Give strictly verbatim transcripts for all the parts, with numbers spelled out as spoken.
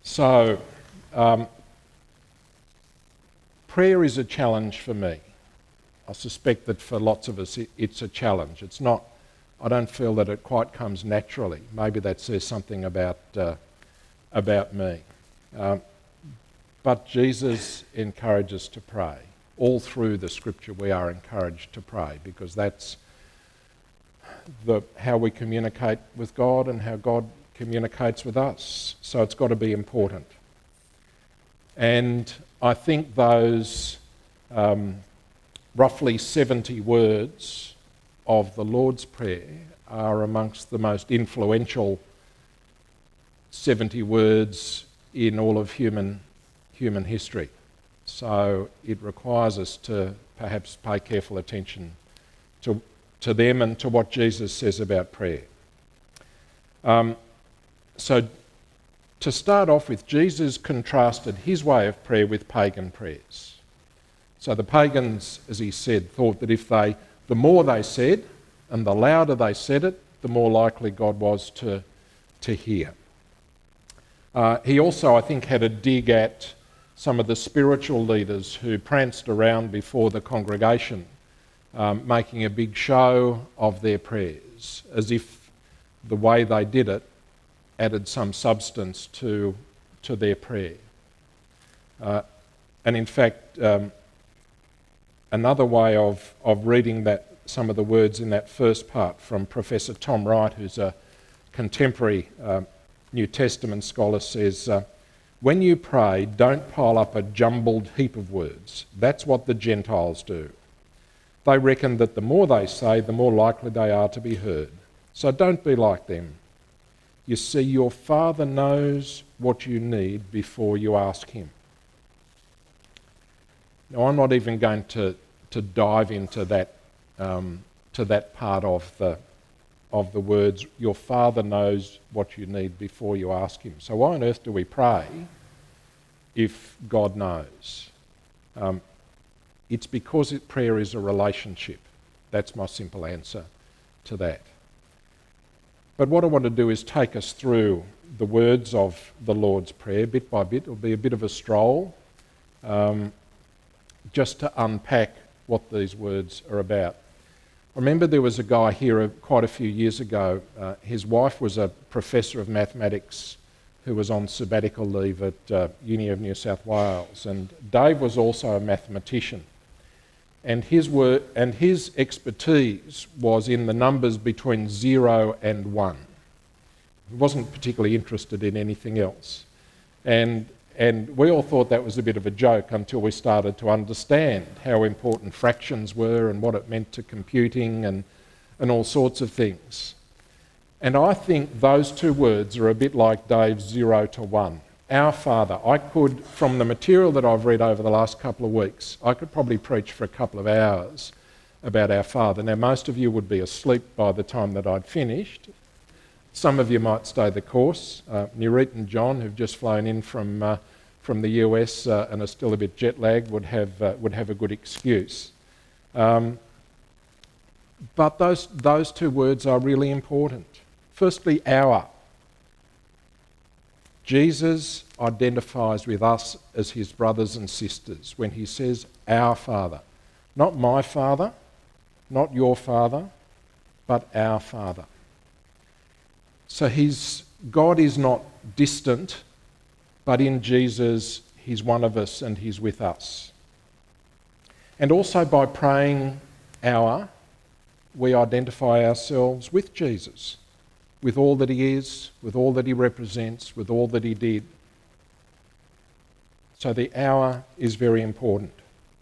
So, um, prayer is a challenge for me. I suspect that for lots of us it, it's a challenge. It's not, I don't feel that it quite comes naturally. Maybe that says something about, uh, about me. Um, but Jesus encourages us to pray. All through the scripture we are encouraged to pray because that's the, how we communicate with God and how God communicates with us. So it's got to be important. And I think those um, roughly seventy words of the Lord's Prayer are amongst the most influential seventy words in all of human human history. So it requires us to perhaps pay careful attention to, to them and to what Jesus says about prayer. Um, so to start off with, Jesus contrasted his way of prayer with pagan prayers. So the pagans, as he said, thought that if they, the more they said and the louder they said it, the more likely God was to, to hear. Uh, he also, I think, had a dig at some of the spiritual leaders who pranced around before the congregation, um, making a big show of their prayers, as if the way they did it added some substance to, to their prayer. Uh, and in fact, um, another way of, of reading that, some of the words in that first part from Professor Tom Wright, who's a contemporary uh, New Testament scholar, says, uh, when you pray, don't pile up a jumbled heap of words. That's what the Gentiles do. They reckon that the more they say, the more likely they are to be heard. So don't be like them. You see, your Father knows what you need before you ask him. Now, I'm not even going to, to dive into that um, to that part of the of the words, your Father knows what you need before you ask him. So why on earth do we pray if God knows? Um, it's because it, prayer is a relationship. That's my simple answer to that. But what I want to do is take us through the words of the Lord's Prayer bit by bit. It'll be a bit of a stroll, um, just to unpack what these words are about. I remember there was a guy here quite a few years ago. Uh, his wife was a professor of mathematics who was on sabbatical leave at uh, Uni of New South Wales, and Dave was also a mathematician. And his work and his expertise was in the numbers between zero and one. He wasn't particularly interested in anything else. And And we all thought that was a bit of a joke until we started to understand how important fractions were and what it meant to computing and, and all sorts of things. And I think those two words are a bit like Dave's zero to one. Our Father. I could, from the material that I've read over the last couple of weeks, I could probably preach for a couple of hours about our Father. Now, most of you would be asleep by the time that I'd finished. Some of you might stay the course. Uh, Nurit and John, who've just flown in from uh, from the U S uh, and are still a bit jet lagged, would have uh, would have a good excuse. Um, but those those two words are really important. Firstly, our. Jesus identifies with us as his brothers and sisters when he says our Father. Not my Father, not your Father, but our Father. So he's, God is not distant, but in Jesus, he's one of us and he's with us. And also by praying our, we identify ourselves with Jesus, with all that he is, with all that he represents, with all that he did. So the our is very important.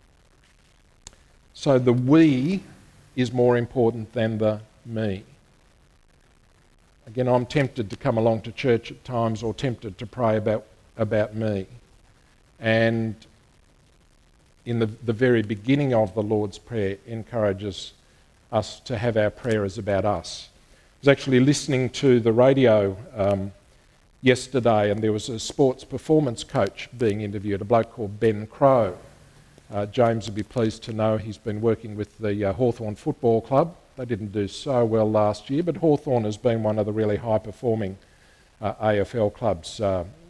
So the we is more important than the me. Again, I'm tempted to come along to church at times or tempted to pray about, about me. And in the, the very beginning of the Lord's Prayer encourages us to have our prayer as about us. I was actually listening to the radio um, yesterday, and there was a sports performance coach being interviewed, a bloke called Ben Crow. Uh, James would be pleased to know he's been working with the uh, Hawthorn Football Club. They didn't do so well last year, but Hawthorn has been one of the really high-performing uh, A F L clubs uh,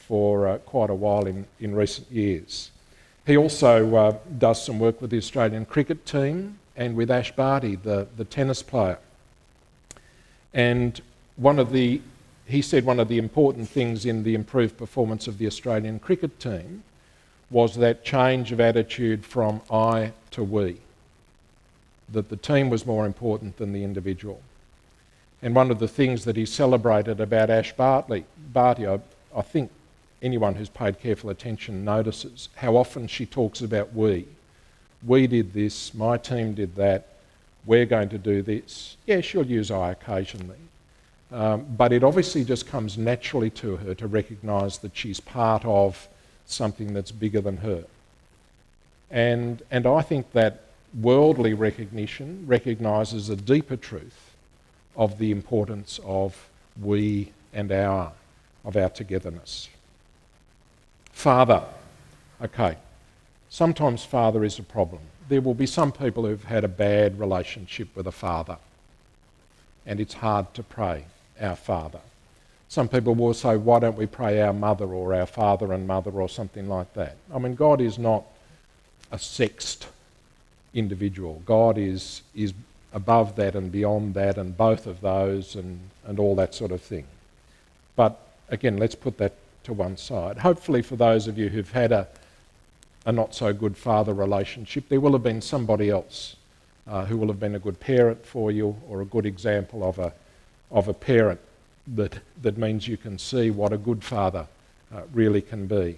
for uh, quite a while in, in recent years. He also uh, does some work with the Australian cricket team and with Ash Barty, the, the tennis player. And one of the, he said one of the important things in the improved performance of the Australian cricket team was that change of attitude from I to we, that the team was more important than the individual. And one of the things that he celebrated about Ash Bartley, Barty, I, I think anyone who's paid careful attention notices how often she talks about we. We did this, my team did that, we're going to do this. Yeah, she'll use I occasionally. Um, but it obviously just comes naturally to her to recognise that she's part of something that's bigger than her. And, and I think that worldly recognition recognises a deeper truth of the importance of we and our, of our togetherness. Father. Okay. Sometimes father is a problem. There will be some people who've had a bad relationship with a father, and it's hard to pray, our Father. Some people will say, why don't we pray our mother or our father and mother or something like that? I mean, God is not a sexed individual. God is is above that and beyond that and both of those and, and all that sort of thing. But again, let's put that to one side. Hopefully for those of you who've had a, a not so good father relationship, there will have been somebody else uh, who will have been a good parent for you or a good example of a of a parent that, that means you can see what a good father uh, really can be.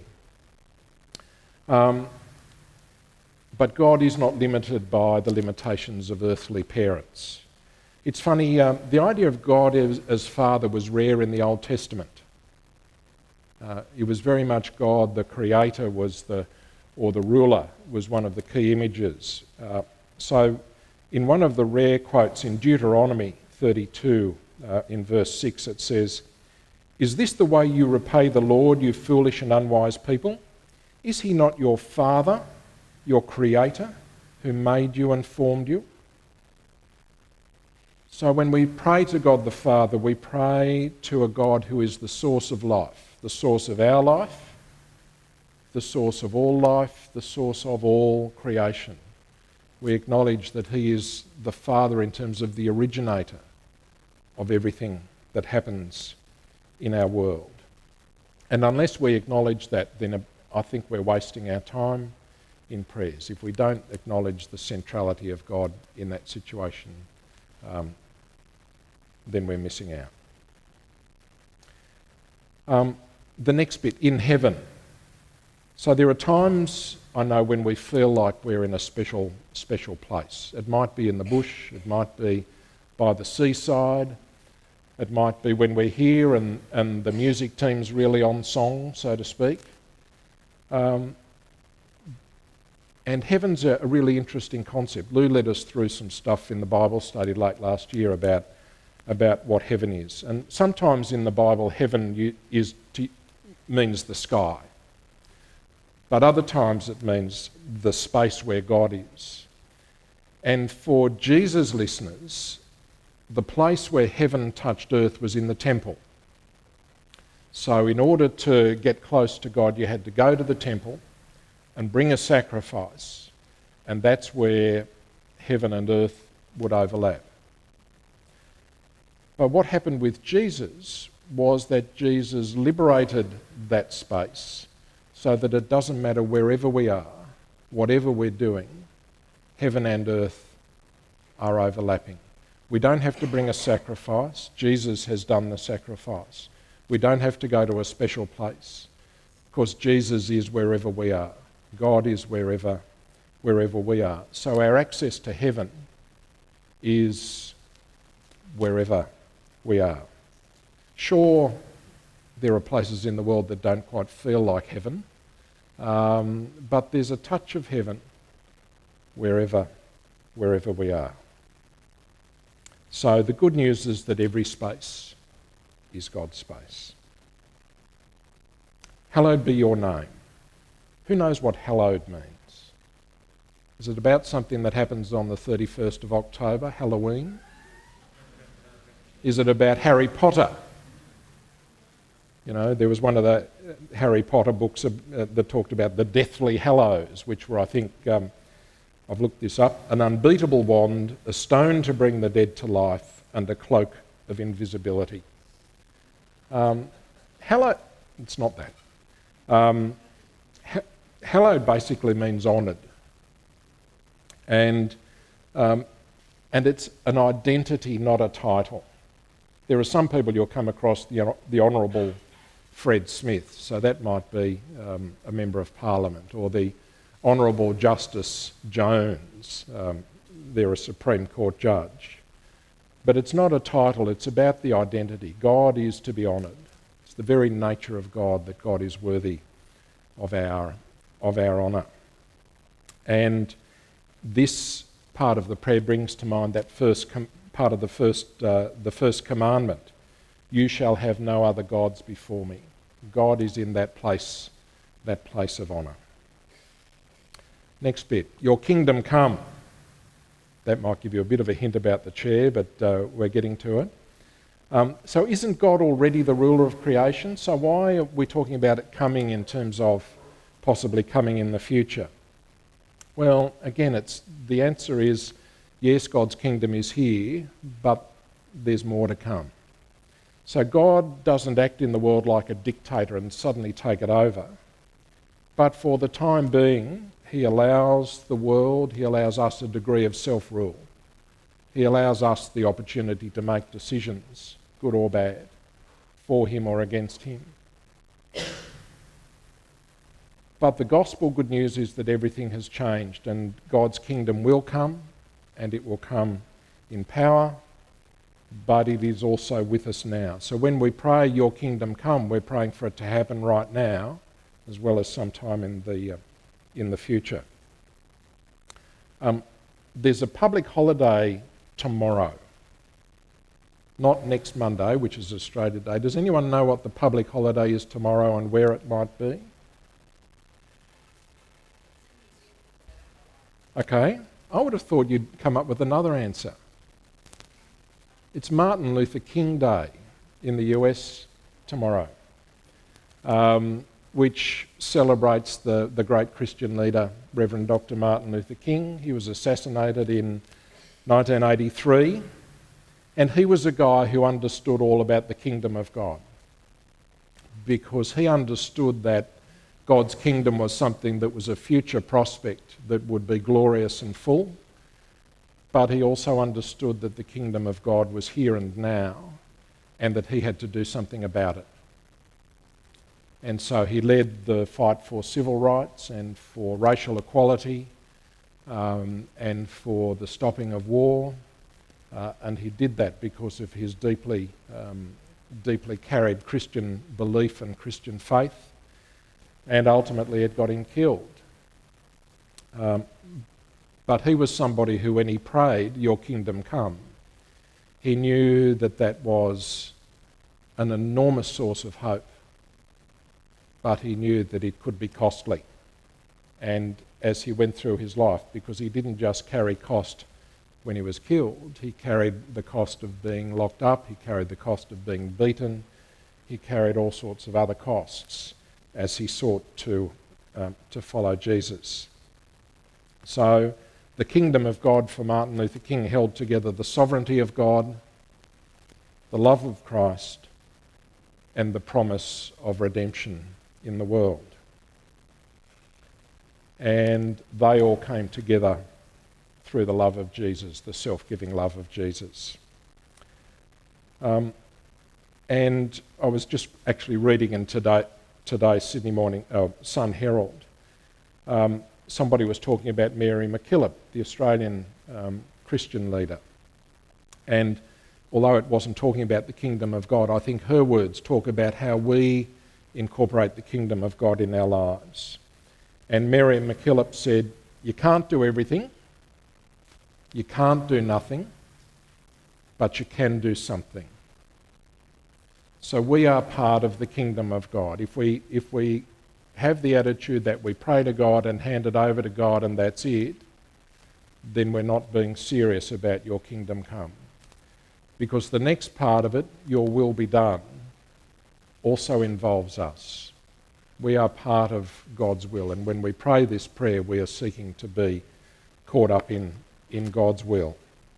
Um, But God is not limited by the limitations of earthly parents. It's funny, um, the idea of God as, as Father was rare in the Old Testament. Uh, it was very much God, the Creator, was the, or the ruler, was one of the key images. Uh, so, in one of the rare quotes in Deuteronomy thirty-two, uh, in verse six, it says, "Is this the way you repay the Lord, you foolish and unwise people? Is he not your Father, your Creator, who made you and formed you?" So when we pray to God the Father, we pray to a God who is the source of life, the source of our life, the source of all life, the source of all creation. We acknowledge that he is the Father in terms of the originator of everything that happens in our world. And unless we acknowledge that, then I think we're wasting our time in prayers. If we don't acknowledge the centrality of God in that situation, um, then we're missing out. Um, the next bit, in heaven. So there are times, I know, when we feel like we're in a special, special place. It might be in the bush, it might be by the seaside, it might be when we're here and, and the music team's really on song, so to speak. Um, And heaven's a really interesting concept. Lou led us through some stuff in the Bible study late last year about, about what heaven is. And sometimes in the Bible, heaven is to, means the sky. But other times it means the space where God is. And for Jesus' listeners, the place where heaven touched earth was in the temple. So in order to get close to God, you had to go to the temple and bring a sacrifice, and that's where heaven and earth would overlap. But what happened with Jesus was that Jesus liberated that space so that it doesn't matter wherever we are, whatever we're doing, heaven and earth are overlapping. We don't have to bring a sacrifice. Jesus has done the sacrifice. We don't have to go to a special place because Jesus is wherever we are. God is wherever, wherever we are. So our access to heaven is wherever we are. Sure, there are places in the world that don't quite feel like heaven, um, but there's a touch of heaven wherever, wherever we are. So the good news is that every space is God's space. Hallowed be your name. Who knows what hallowed means? Is it about something that happens on the thirty-first of October, Halloween? Is it about Harry Potter? You know, there was one of the Harry Potter books uh, that talked about the Deathly Hallows, which were, I think, um, I've looked this up, an unbeatable wand, a stone to bring the dead to life, and a cloak of invisibility. Um, hallow, it's not that. Um, ha- hallowed basically means honoured. And, um, and it's an identity, not a title. There are some people you'll come across, the, the Honourable Fred Smith, so that might be um, a Member of Parliament, or the Honourable Justice Jones, um, they're a Supreme Court judge. But it's not a title, it's about the identity. God is to be honoured. It's the very nature of God that God is worthy of our, of our honour. And this part of the prayer brings to mind that first com- part of the first, uh, the first commandment. You shall have no other gods before me. God is in that place, that place of honour. Next bit, your kingdom come. That might give you a bit of a hint about the chair, but uh, we're getting to it. Um, so isn't God already the ruler of creation? So why are we talking about it coming in terms of possibly coming in the future? Well, again, it's the answer is yes, God's kingdom is here, but there's more to come. So God doesn't act in the world like a dictator and suddenly take it over. But for the time being, he allows the world, he allows us a degree of self-rule. He allows us the opportunity to make decisions, good or bad, for him or against him. But the gospel good news is that everything has changed and God's kingdom will come, and it will come in power, but it is also with us now. So when we pray, your kingdom come, we're praying for it to happen right now, as well as sometime in the, uh, in the future. Um, there's a public holiday tomorrow, not next Monday, which is Australia Day. Does anyone know what the public holiday is tomorrow and where it might be? Okay, I would have thought you'd come up with another answer. It's Martin Luther King Day in the U S tomorrow, um, which celebrates the, the great Christian leader, Reverend Doctor Martin Luther King. He was assassinated in nineteen eighty-three, and he was a guy who understood all about the kingdom of God, because he understood that God's kingdom was something that was a future prospect that would be glorious and full, but he also understood that the kingdom of God was here and now, and that he had to do something about it. And so he led the fight for civil rights and for racial equality, um, and for the stopping of war, uh, and he did that because of his deeply, um, deeply carried Christian belief and Christian faith. And ultimately it got him killed. Um, but he was somebody who, when he prayed, your kingdom come, he knew that that was an enormous source of hope, but he knew that it could be costly. And as he went through his life, because he didn't just carry cost when he was killed, he carried the cost of being locked up, he carried the cost of being beaten, he carried all sorts of other costs as he sought to, um, to follow Jesus. So the kingdom of God for Martin Luther King held together the sovereignty of God, the love of Christ, and the promise of redemption in the world. And they all came together through the love of Jesus, the self-giving love of Jesus. Um, and I was just actually reading in today, today's Sydney Morning uh, Sun Herald. Um, somebody was talking about Mary MacKillop, the Australian um, Christian leader. And although it wasn't talking about the kingdom of God, I think her words talk about how we incorporate the kingdom of God in our lives. And Mary MacKillop said, you can't do everything, you can't do nothing, but you can do something. So we are part of the kingdom of God. If we, if we have the attitude that we pray to God and hand it over to God and that's it, then we're not being serious about your kingdom come. Because the next part of it, your will be done, also involves us. We are part of God's will, and when we pray this prayer, we are seeking to be caught up in, in God's will.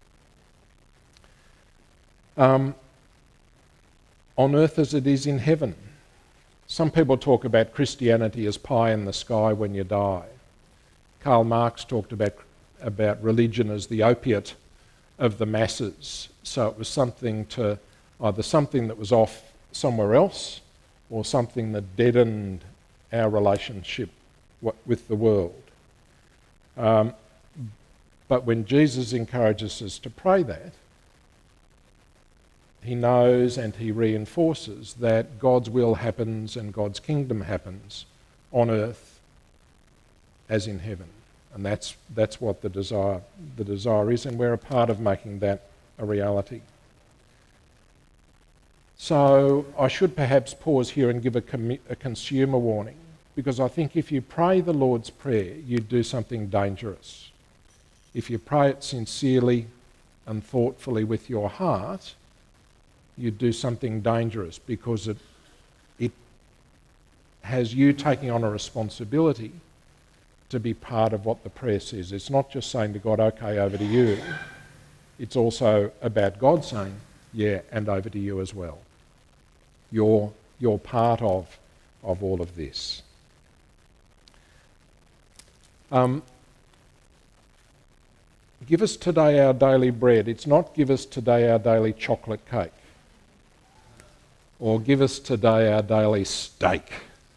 Um, on earth as it is in heaven. Some people talk about Christianity as pie in the sky when you die. Karl Marx talked about, about religion as the opiate of the masses. So it was something to, either something that was off somewhere else or something that deadened our relationship with the world. Um, but when Jesus encourages us to pray that, he knows and he reinforces that God's will happens and God's kingdom happens on earth as in heaven. And that's that's what the desire the desire is, and we're a part of making that a reality. So I should perhaps pause here and give a, com- a consumer warning, because I think if you pray the Lord's Prayer, you do something dangerous. If you pray it sincerely and thoughtfully with your heart, you do something dangerous, because it it has you taking on a responsibility to be part of what the prayer says. It's not just saying to God, okay, over to you. It's also about God saying, yeah, and over to you as well. You're, you're part of, of all of this. Um, give us today our daily bread. It's not give us today our daily chocolate cake. Or give us today our daily steak,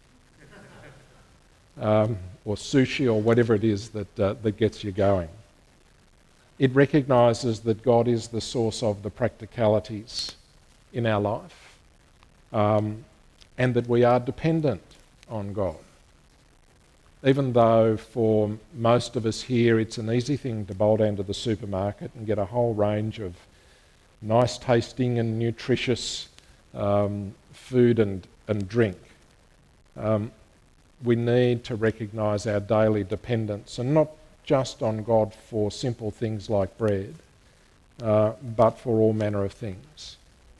um, or sushi, or whatever it is that uh, that gets you going. It recognises that God is the source of the practicalities in our life, um, and that we are dependent on God. Even though for most of us here it's an easy thing to bowl down to the supermarket and get a whole range of nice tasting and nutritious Um, food and, and drink. Um, we need to recognise our daily dependence, and not just on God for simple things like bread, uh, but for all manner of things.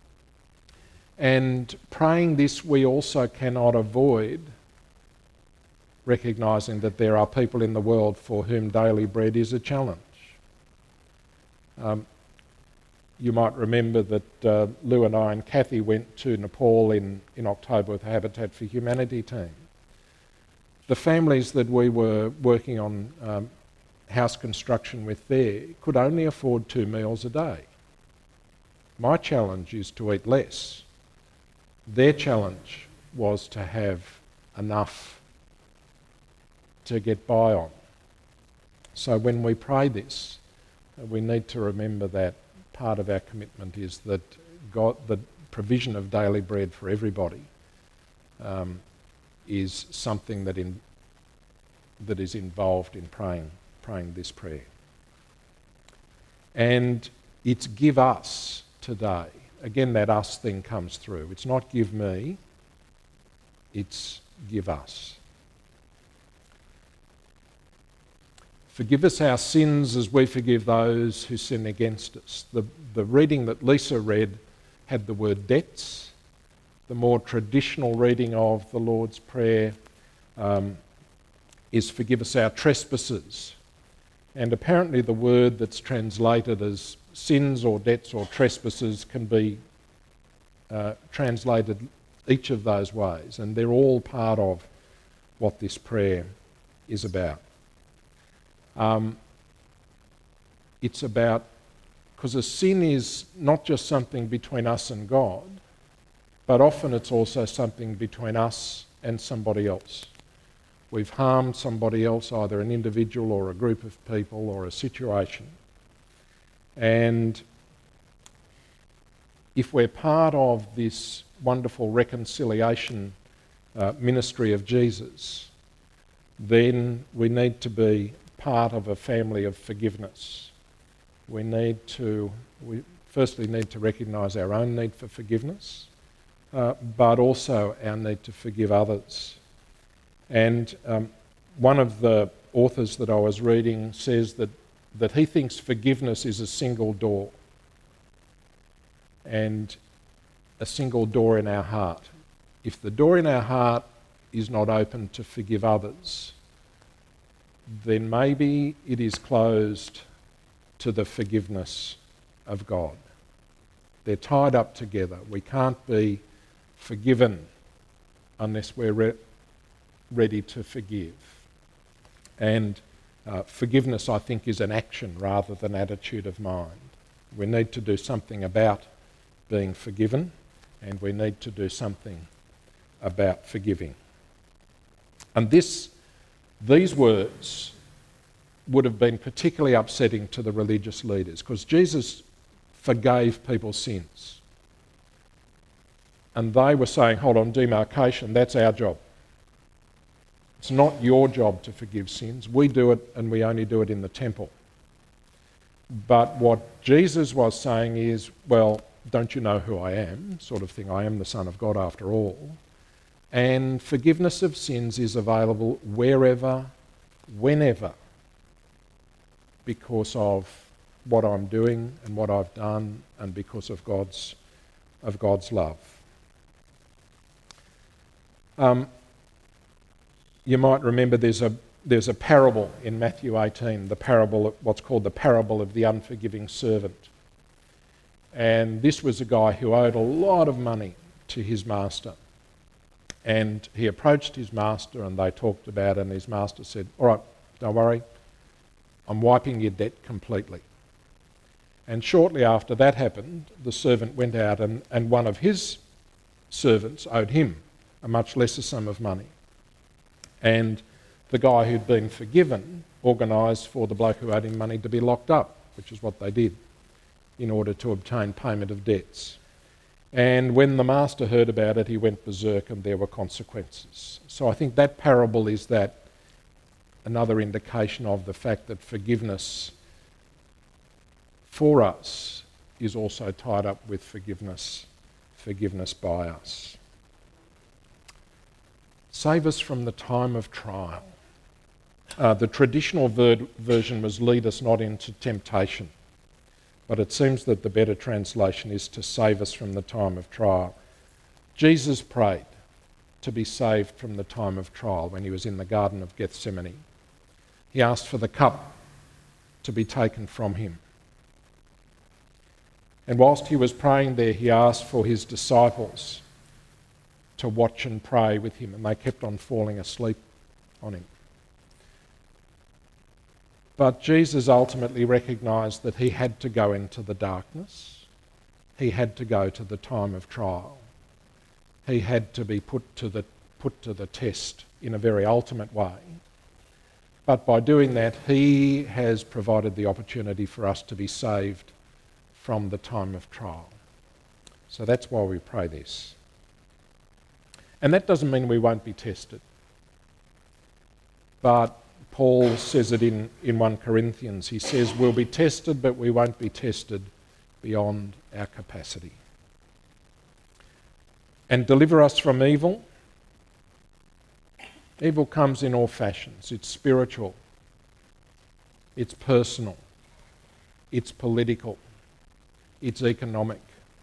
And praying this, we also cannot avoid recognising that there are people in the world for whom daily bread is a challenge. Um, You might remember that uh, Lou and I and Kathy went to Nepal in, in October with the Habitat for Humanity team. The families that we were working on um, house construction with there could only afford two meals a day. My challenge is to eat less. Their challenge was to have enough to get by on. So when we pray this, we need to remember that part of our commitment is that God, the provision of daily bread for everybody, um, is something that in that is involved in praying praying this prayer. And it's give us today. Again, that us thing comes through. It's not give me, it's give us. Forgive us our sins as we forgive those who sin against us. The, the reading that Lisa read had the word debts. The more traditional reading of the Lord's Prayer um, is forgive us our trespasses. And apparently the word that's translated as sins or debts or trespasses can be uh, translated each of those ways. And they're all part of what this prayer is about. Um, it's about, because a sin is not just something between us and God, but often it's also something between us and somebody else. We've harmed somebody else, either an individual or a group of people or a situation. And if we're part of this wonderful reconciliation uh, ministry of Jesus, then we need to be part of a family of forgiveness. We need to, we firstly need to recognise our own need for forgiveness, uh, but also our need to forgive others. And um, one of the authors that I was reading says that, that he thinks forgiveness is a single door, and a single door in our heart. if the door in our heart is not open to forgive others, then maybe it is closed to the forgiveness of God. They're tied up together. We can't be forgiven unless we're re- ready to forgive. And uh, forgiveness, I think, is an action rather than attitude of mind. We need to do something about being forgiven, and we need to do something about forgiving. And this, these words would have been particularly upsetting to the religious leaders, because Jesus forgave people's sins. And they were saying, hold on, demarcation, that's our job. It's not your job to forgive sins. We do it, and we only do it in the temple. But what Jesus was saying is, well, don't you know who I am, sort of thing. I am the Son of God after all. And forgiveness of sins is available wherever, whenever, because of what I'm doing and what I've done, and because of God's of God's love. Um, you might remember there's a there's a parable in Matthew eighteen, the parable of what's called the parable of the unforgiving servant. And this was a guy who owed a lot of money to his master. And he approached his master and they talked about it, and his master said, all right, don't worry, I'm wiping your debt completely. And shortly after that happened, the servant went out and, and one of his servants owed him a much lesser sum of money. And the guy who'd been forgiven organised for the bloke who owed him money to be locked up, which is what they did, in order to obtain payment of debts. And when the master heard about it, he went berserk and there were consequences. So I think that parable is that another indication of the fact that forgiveness for us is also tied up with forgiveness, forgiveness by us. Save us from the time of trial. Uh, the traditional ver- version was lead us not into temptation, but it seems that the better translation is to save us from the time of trial. Jesus prayed to be saved from the time of trial when he was in the Garden of Gethsemane. He asked for the cup to be taken from him. And whilst he was praying there, he asked for his disciples to watch and pray with him, and they kept on falling asleep on him. But Jesus ultimately recognised that he had to go into the darkness. He had to go to the time of trial. He had to be put to the put to the test in a very ultimate way. But by doing that, he has provided the opportunity for us to be saved from the time of trial. So that's why we pray this. And that doesn't mean we won't be tested. But Paul says it in, in First Corinthians. He says we'll be tested, but we won't be tested beyond our capacity. And deliver us from evil. Evil comes in all fashions. It's spiritual. It's personal. It's political. It's economic.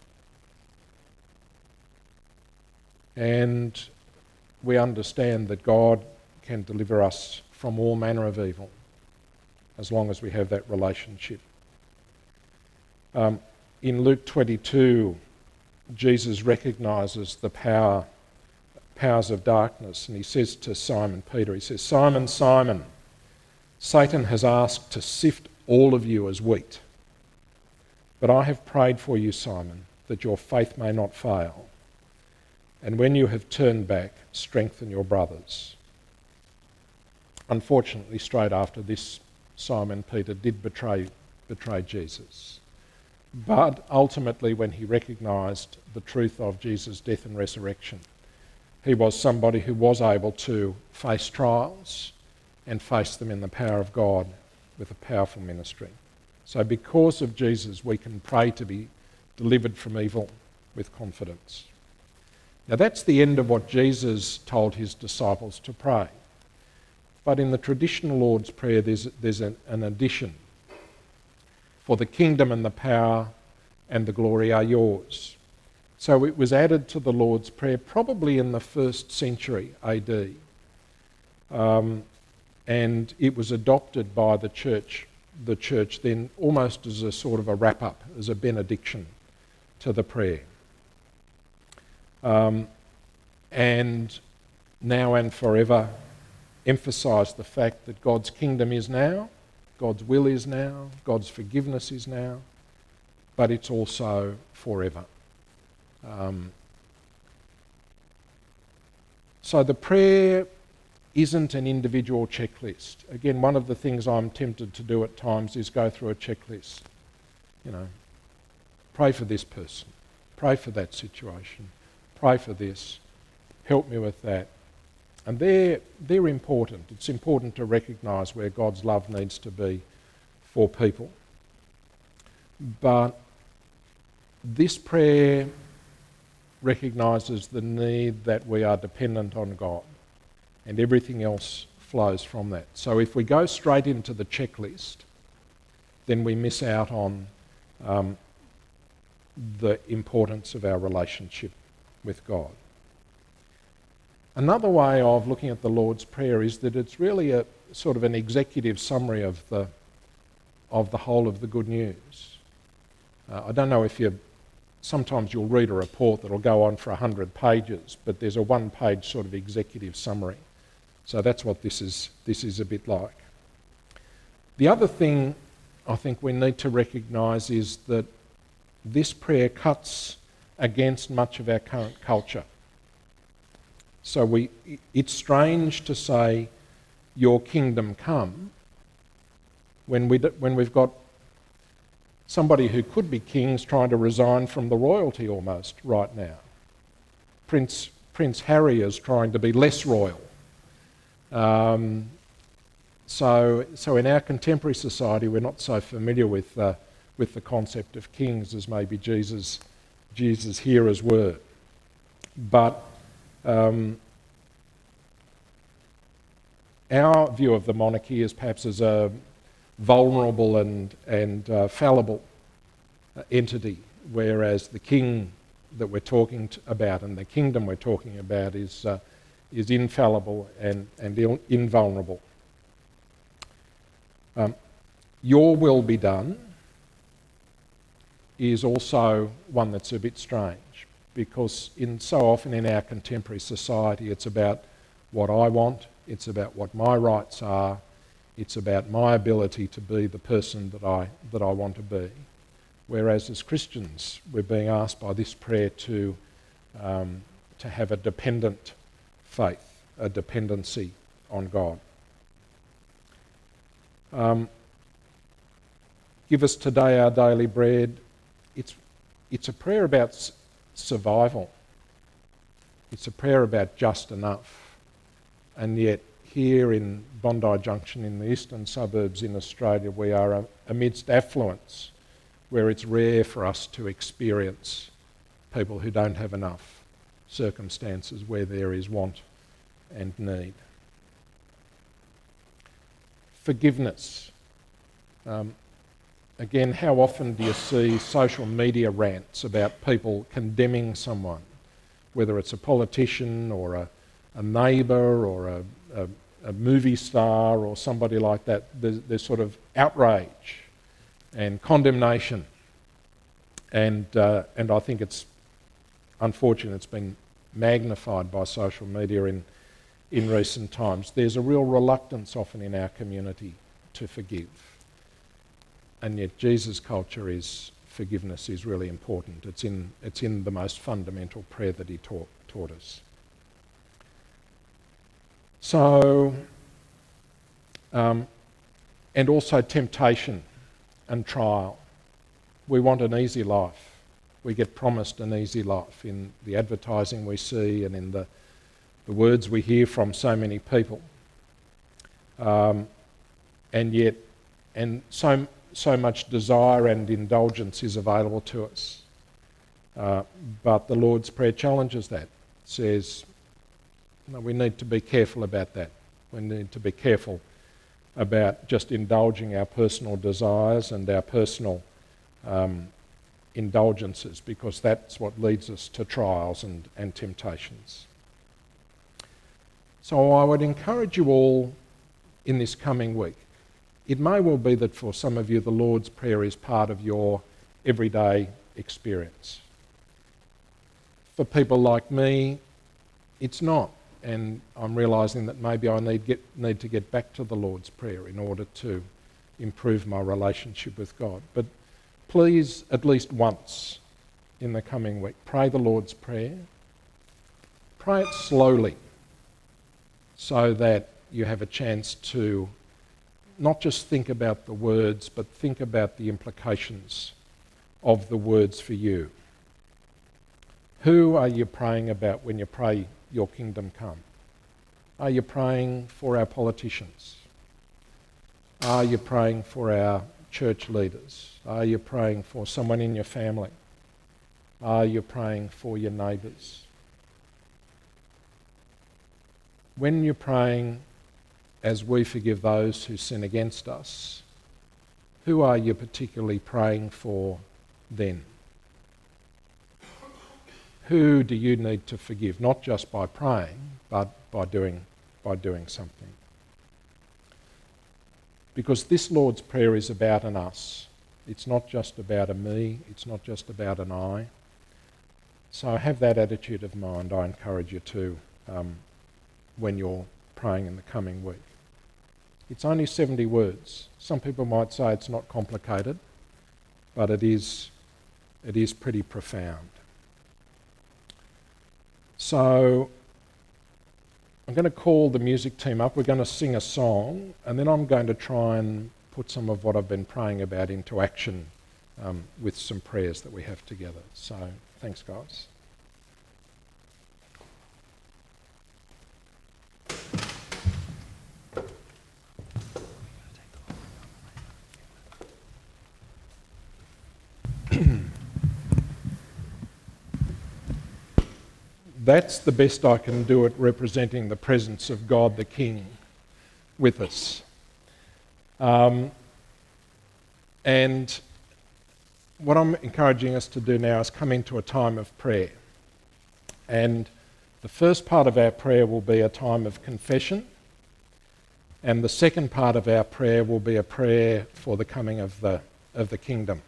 And we understand that God can deliver us from all manner of evil as long as we have that relationship. Um, in Luke twenty-two, Jesus recognises the power, powers of darkness, and he says to Simon Peter, he says, Simon, Simon, Satan has asked to sift all of you as wheat. But I have prayed for you, Simon, that your faith may not fail. And when you have turned back, strengthen your brothers. Unfortunately, straight after this, Simon Peter did betray, betray Jesus. But ultimately, when he recognised the truth of Jesus' death and resurrection, he was somebody who was able to face trials and face them in the power of God with a powerful ministry. So because of Jesus, we can pray to be delivered from evil with confidence. Now that's the end of what Jesus told his disciples to pray. But in the traditional Lord's Prayer, there's, there's an, an addition. For the kingdom and the power and the glory are yours, So it was added to the Lord's Prayer probably in the first century A D. Um, and it was adopted by the church, the church then almost as a sort of a wrap-up, as a benediction to the prayer. Um, and now and forever emphasise the fact that God's kingdom is now, God's will is now, God's forgiveness is now, but it's also forever. Um, so the prayer isn't an individual checklist. Again, one of the things I'm tempted to do at times is go through a checklist. You know, pray for this person, pray for that situation, pray for this, help me with that. And they're, they're important. It's important to recognise where God's love needs to be for people. But this prayer recognises the need that we are dependent on God, and everything else flows from that. So if we go straight into the checklist, then we miss out on um, the importance of our relationship with God. Another way of looking at the Lord's Prayer is that it's really a sort of an executive summary of the of the whole of the good news. Uh, I don't know if you sometimes you'll read a report that'll go on for a hundred pages, but there's a one-page sort of executive summary. So that's what this is. This is a bit like. The other thing I think we need to recognise is that this prayer cuts against much of our current culture. So we, it's strange to say, "Your kingdom come," when we when we've got somebody who could be kings trying to resign from the royalty almost right now. Prince Prince Harry is trying to be less royal. Um, so, so in our contemporary society, we're not so familiar with uh, with the concept of kings as maybe Jesus Jesus' hearers were. But um, our view of the monarchy is perhaps as a vulnerable and and uh, fallible uh, entity, whereas the king that we're talking to about and the kingdom we're talking about is uh, is infallible and, and il- invulnerable. Um, your will be done is also one that's a bit strange, because in so often in our contemporary society it's about what I want, it's about what my rights are, it's about my ability to be the person that I that I want to be. Whereas as Christians we're being asked by this prayer to um, to have a dependent faith, a dependency on God. Um, give us today our daily bread. It's, it's a prayer about s- survival. It's a prayer about just enough. And yet here in Bondi Junction in the eastern suburbs in Australia, we are uh, amidst affluence where it's rare for us to experience people who don't have enough, circumstances where there is want and need. Forgiveness. Um, again, how often do you see social media rants about people condemning someone, whether it's a politician or a, a neighbour or a, a, a movie star or somebody like that? There's, there's sort of outrage and condemnation. And, uh, and I think it's unfortunate it's been magnified by social media in, in recent times. There's a real reluctance often in our community to forgive. And yet Jesus' culture is forgiveness is really important. It's in, it's in the most fundamental prayer that he taught, taught us. So, um, and also temptation and trial. We want an easy life. We get promised an easy life in the advertising we see and in the, the words we hear from so many people. Um, and yet, and so, so much desire and indulgence is available to us. Uh, but the Lord's Prayer challenges that. It says, you know, we need to be careful about that. We need to be careful about just indulging our personal desires and our personal um, indulgences, because that's what leads us to trials and, and temptations. So I would encourage you all in this coming week. It may well be that for some of you the Lord's Prayer is part of your everyday experience. For people like me, it's not, and I'm realising that maybe I need, get, need to get back to the Lord's Prayer in order to improve my relationship with God. But please, at least once in the coming week, pray the Lord's Prayer. Pray it slowly so that you have a chance to not just think about the words, but think about the implications of the words for you. Who are you praying about when you pray, your kingdom come? Are you praying for our politicians? Are you praying for our church leaders? Are you praying for someone in your family? Are you praying for your neighbours? When you're praying, as we forgive those who sin against us, who are you particularly praying for then? Who do you need to forgive? Not just by praying, but by doing, by doing something. Because this Lord's Prayer is about an us. It's not just about a me, it's not just about an I. So have that attitude of mind, I encourage you to, um, when you're praying in the coming week. It's only seventy words. Some people might say it's not complicated, but it is, it is pretty profound. So I'm going to call the music team up. We're going to sing a song, and then I'm going to try and put some of what I've been praying about into action um, with some prayers that we have together. So thanks, guys. That's the best I can do at representing the presence of God the King with us. Um, and what I'm encouraging us to do now is come into a time of prayer. And the first part of our prayer will be a time of confession, and the second part of our prayer will be a prayer for the coming of the, of the kingdom.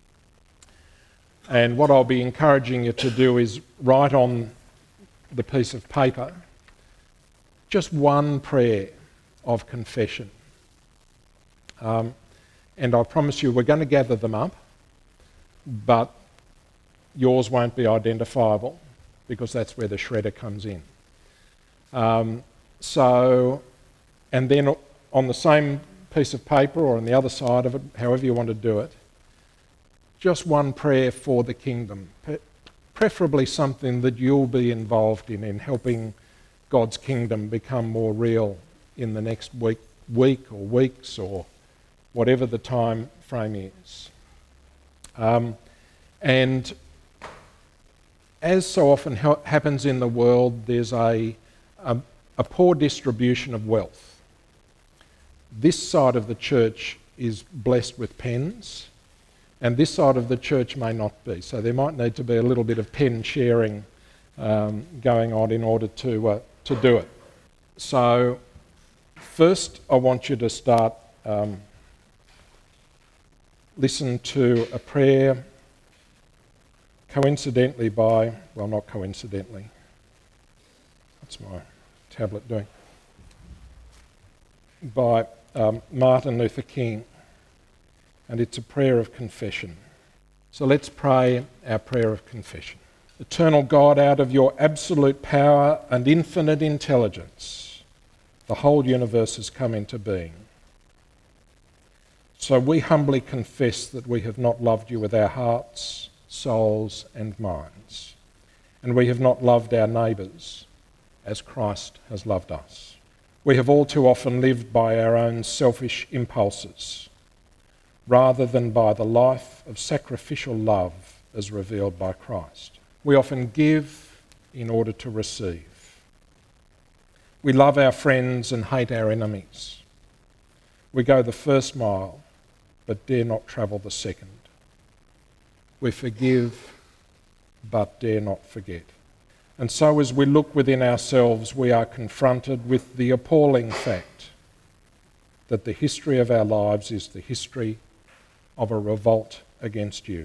And what I'll be encouraging you to do is write on the piece of paper just one prayer of confession. Um, and I promise you we're going to gather them up, but yours won't be identifiable because that's where the shredder comes in. Um, so, and then on the same piece of paper or on the other side of it, however you want to do it, just one prayer for the kingdom. Preferably something that you'll be involved in, in helping God's kingdom become more real in the next week, week or weeks or whatever the time frame is. Um, and as so often ha- happens in the world, there's a, a, a poor distribution of wealth. This side of the church is blessed with pens, and this side of the church may not be. So there might need to be a little bit of pen sharing um, going on in order to uh, to do it. So first I want you to start, um, listen to a prayer coincidentally by, well not coincidentally, what's my tablet doing? By um, Martin Luther King. And it's a prayer of confession. So let's pray our prayer of confession. Eternal God, out of your absolute power and infinite intelligence, the whole universe has come into being. So we humbly confess that we have not loved you with our hearts, souls, and minds, and we have not loved our neighbours as Christ has loved us. We have all too often lived by our own selfish impulses, rather than by the life of sacrificial love as revealed by Christ. We often give in order to receive. We love our friends and hate our enemies. We go the first mile, but dare not travel the second. We forgive but dare not forget. And so as we look within ourselves, we are confronted with the appalling fact that the history of our lives is the history of a revolt against you.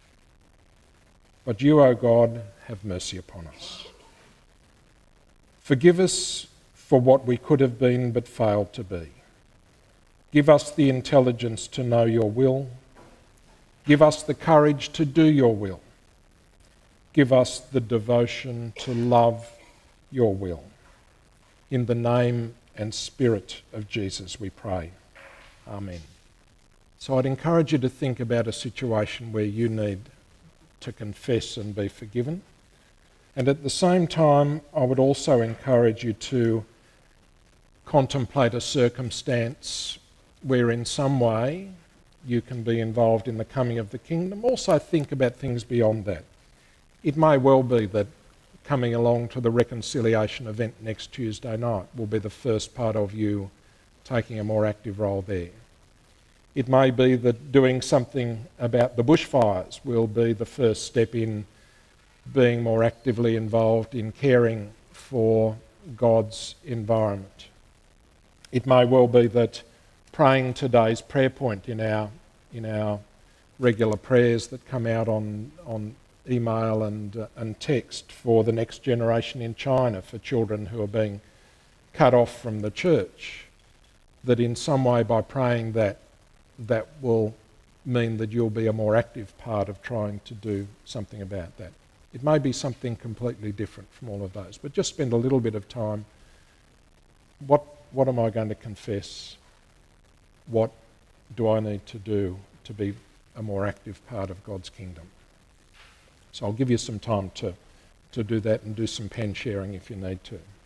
But you, O God, have mercy upon us. Forgive us for what we could have been but failed to be. Give us the intelligence to know your will. Give us the courage to do your will. Give us the devotion to love your will. In the name and spirit of Jesus we pray. Amen. So I'd encourage you to think about a situation where you need to confess and be forgiven. And at the same time, I would also encourage you to contemplate a circumstance where in some way you can be involved in the coming of the kingdom. Also think about things beyond that. It may well be that coming along to the reconciliation event next Tuesday night will be the first part of you taking a more active role there. It may be that doing something about the bushfires will be the first step in being more actively involved in caring for God's environment. It may well be that praying today's prayer point in our in our regular prayers that come out on on email and uh, and text for the next generation in China, for children who are being cut off from the church, that in some way by praying that, that will mean that you'll be a more active part of trying to do something about that. It may be something completely different from all of those, but just spend a little bit of time. What what am I going to confess? What do I need to do to be a more active part of God's kingdom? So I'll give you some time to, to do that and do some pen sharing if you need to.